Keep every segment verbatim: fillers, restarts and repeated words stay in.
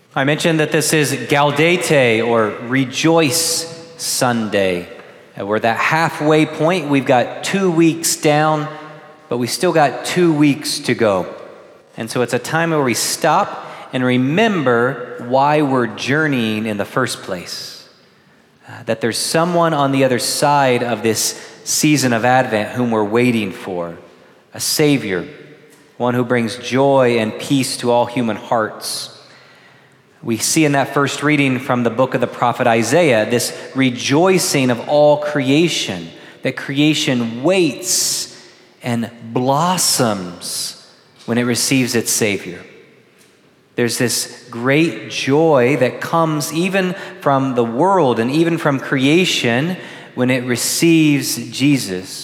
I mentioned that this is Gaudete, or Rejoice Sunday. And we're that halfway point. We've got two weeks down, but we still got two weeks to go. And so it's a time where we stop and remember why we're journeying in the first place. Uh, that there's someone on the other side of this season of Advent whom we're waiting for, a Savior, one who brings joy and peace to all human hearts. We see in that first reading from the book of the prophet Isaiah this rejoicing of all creation, that creation waits and blossoms when it receives its Savior. There's this great joy that comes even from the world and even from creation when it receives Jesus.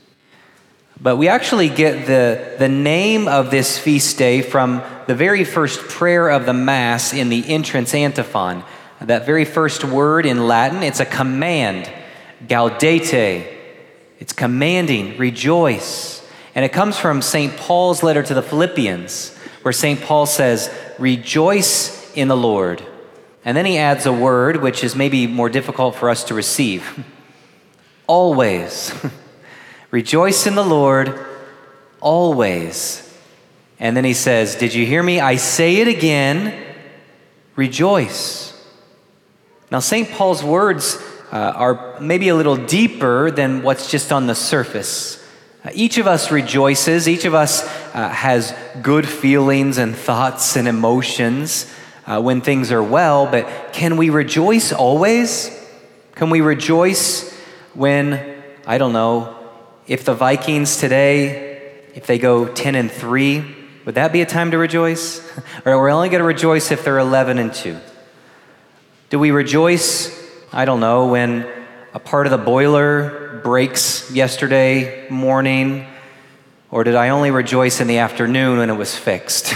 But we actually get the, the name of this feast day from the very first prayer of the Mass in the entrance antiphon. That very first word in Latin, it's a command, gaudete. It's commanding, rejoice. And it comes from Saint Paul's letter to the Philippians, where Saint Paul says, rejoice in the Lord. And then he adds a word which is maybe more difficult for us to receive. Always. Rejoice in the Lord, always. And then he says, did you hear me? I say it again, rejoice. Now, Saint Paul's words uh, are maybe a little deeper than what's just on the surface. Uh, each of us rejoices. Each of us uh, has good feelings and thoughts and emotions uh, when things are well, but can we rejoice always? Can we rejoice when, I don't know, if the Vikings today, if they go ten and three, would that be a time to rejoice? Or we're only going to rejoice if they're eleven and two? Do we rejoice, I don't know, when a part of the boiler breaks yesterday morning? Or did I only rejoice in the afternoon when it was fixed?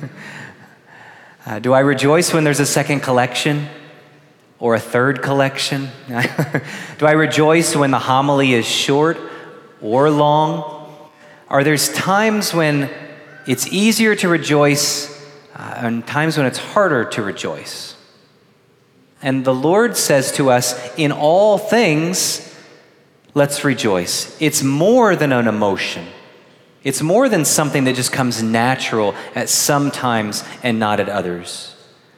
uh, do I rejoice when there's a second collection? Or a third collection? Do I rejoice when the homily is short or long? Are there times when it's easier to rejoice uh, and times when it's harder to rejoice? And the Lord says to us, in all things, let's rejoice. It's more than an emotion. It's more than something that just comes natural at some times and not at others.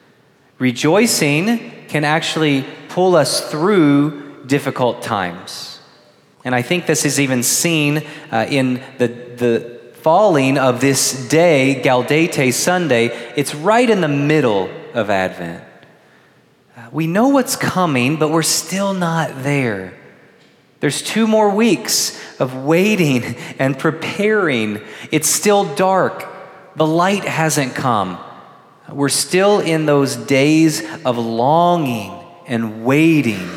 Rejoicing can actually pull us through difficult times. And I think this is even seen uh, in the, the falling of this day, Gaudete Sunday. It's right in the middle of Advent. Uh, we know what's coming, but we're still not there. There's two more weeks of waiting and preparing. It's still dark. The light hasn't come. We're still in those days of longing and waiting.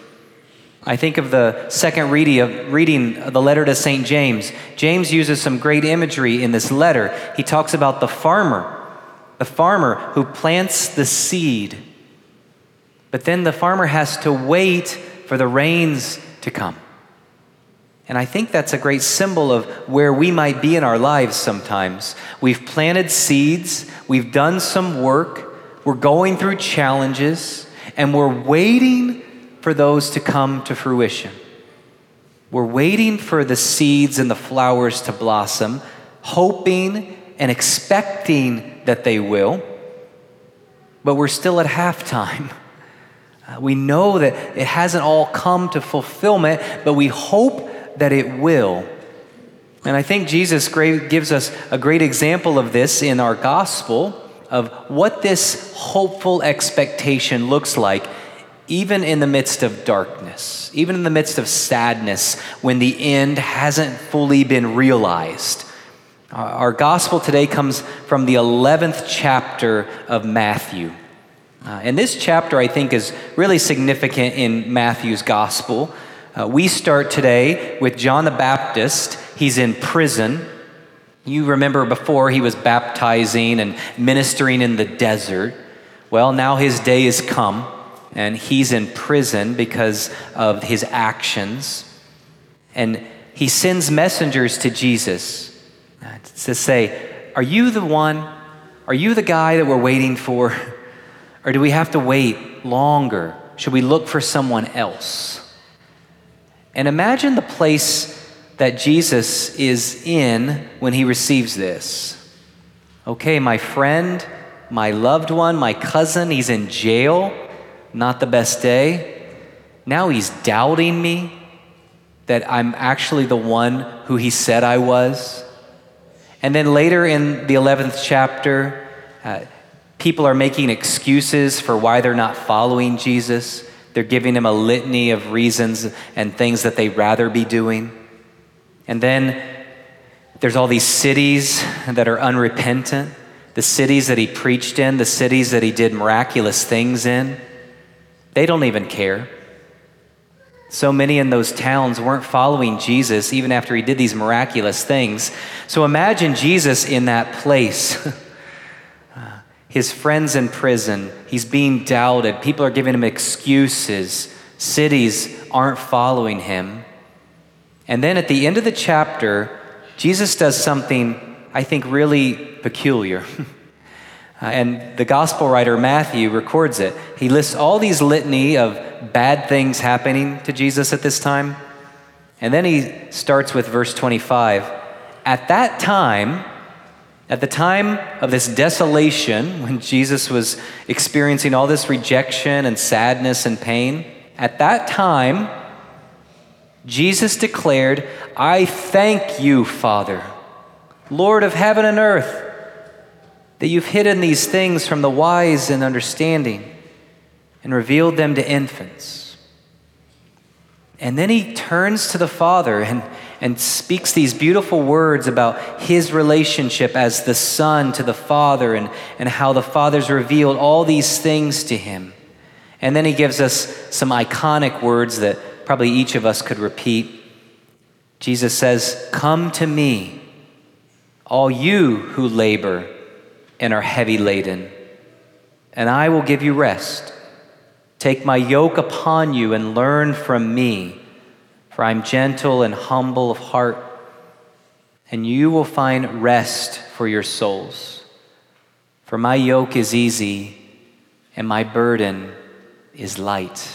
I think of the second reading of reading the letter to Saint James. James uses some great imagery in this letter. He talks about the farmer, the farmer who plants the seed. But then the farmer has to wait for the rains to come. And I think that's a great symbol of where we might be in our lives sometimes. We've planted seeds, we've done some work, we're going through challenges, and we're waiting for those to come to fruition. We're waiting for the seeds and the flowers to blossom, hoping and expecting that they will, but we're still at halftime. Uh, we know that it hasn't all come to fulfillment, but we hope that it will. And I think Jesus gives us a great example of this in our gospel, of what this hopeful expectation looks like, even in the midst of darkness, even in the midst of sadness, when the end hasn't fully been realized. Our gospel today comes from the eleventh chapter of Matthew. Uh, and this chapter, I think, is really significant in Matthew's gospel. Uh, we start today with John the Baptist. He's in prison. You remember before he was baptizing and ministering in the desert. Well, now his day has come, and he's in prison because of his actions. And he sends messengers to Jesus to say, are you the one? Are you the guy that we're waiting for? Or do we have to wait longer? Should we look for someone else? And imagine the place that Jesus is in when he receives this. Okay, my friend, my loved one, my cousin, he's in jail, not the best day. Now he's doubting me that I'm actually the one who he said I was. And then later in the eleventh chapter, uh, people are making excuses for why they're not following Jesus. They're giving him a litany of reasons and things that they'd rather be doing. And then there's all these cities that are unrepentant, the cities that he preached in, the cities that he did miraculous things in. They don't even care. So many in those towns weren't following Jesus even after he did these miraculous things. So imagine Jesus in that place. His friends in prison, he's being doubted. People are giving him excuses. Cities aren't following him. And then at the end of the chapter, Jesus does something I think really peculiar. uh, and the gospel writer Matthew records it. He lists all these litany of bad things happening to Jesus at this time. And then he starts with verse twenty-five. At that time, at the time of this desolation, when Jesus was experiencing all this rejection and sadness and pain, at that time, Jesus declared, I thank you, Father, Lord of heaven and earth, that you've hidden these things from the wise and understanding and revealed them to infants. And then he turns to the Father and, and speaks these beautiful words about his relationship as the Son to the Father and, and how the Father's revealed all these things to him. And then he gives us some iconic words that probably each of us could repeat. Jesus says, come to me, all you who labor and are heavy laden, and I will give you rest. Take my yoke upon you and learn from me, for I'm gentle and humble of heart, and you will find rest for your souls. For my yoke is easy and my burden is light.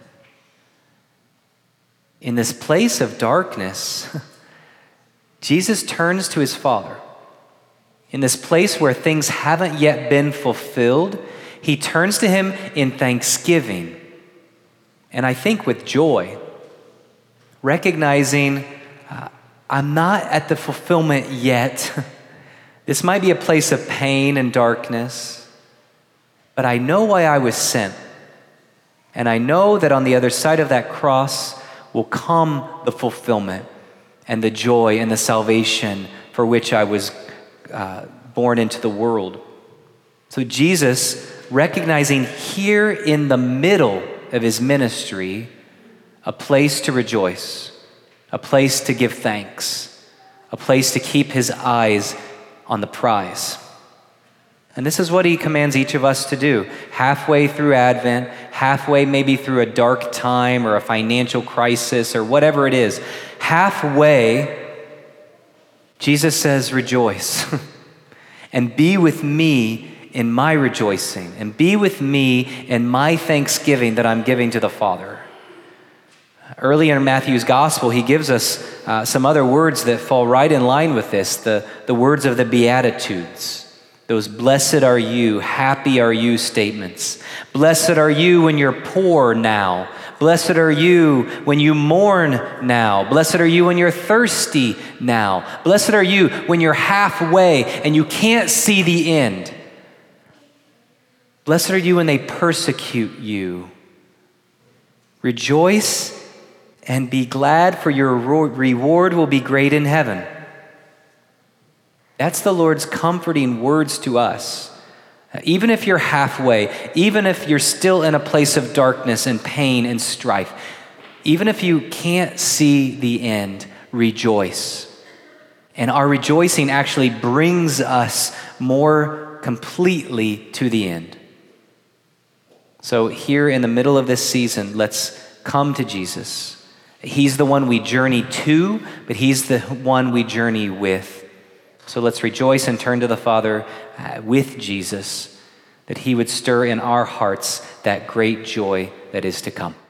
In this place of darkness, Jesus turns to his Father. In this place where things haven't yet been fulfilled, he turns to him in thanksgiving, and I think with joy, recognizing uh, I'm not at the fulfillment yet. This might be a place of pain and darkness, but I know why I was sent, and I know that on the other side of that cross will come the fulfillment and the joy and the salvation for which I was uh, born into the world. So Jesus, recognizing here in the middle of his ministry, a place to rejoice, a place to give thanks, a place to keep his eyes on the prize. And this is what he commands each of us to do. Halfway through Advent, halfway maybe through a dark time or a financial crisis or whatever it is, halfway, Jesus says, rejoice and be with me in my rejoicing, and be with me in my thanksgiving that I'm giving to the Father. Early in Matthew's gospel, he gives us uh, some other words that fall right in line with this, the, the words of the Beatitudes. Those blessed are you, happy are you statements. Blessed are you when you're poor now. Blessed are you when you mourn now. Blessed are you when you're thirsty now. Blessed are you when you're halfway and you can't see the end. Blessed are you when they persecute you. Rejoice and be glad, for your reward will be great in heaven. That's the Lord's comforting words to us. Even if you're halfway, even if you're still in a place of darkness and pain and strife, even if you can't see the end, rejoice. And our rejoicing actually brings us more completely to the end. So here in the middle of this season, let's come to Jesus. He's the one we journey to, but he's the one we journey with. So let's rejoice and turn to the Father uh, with Jesus, that he would stir in our hearts that great joy that is to come.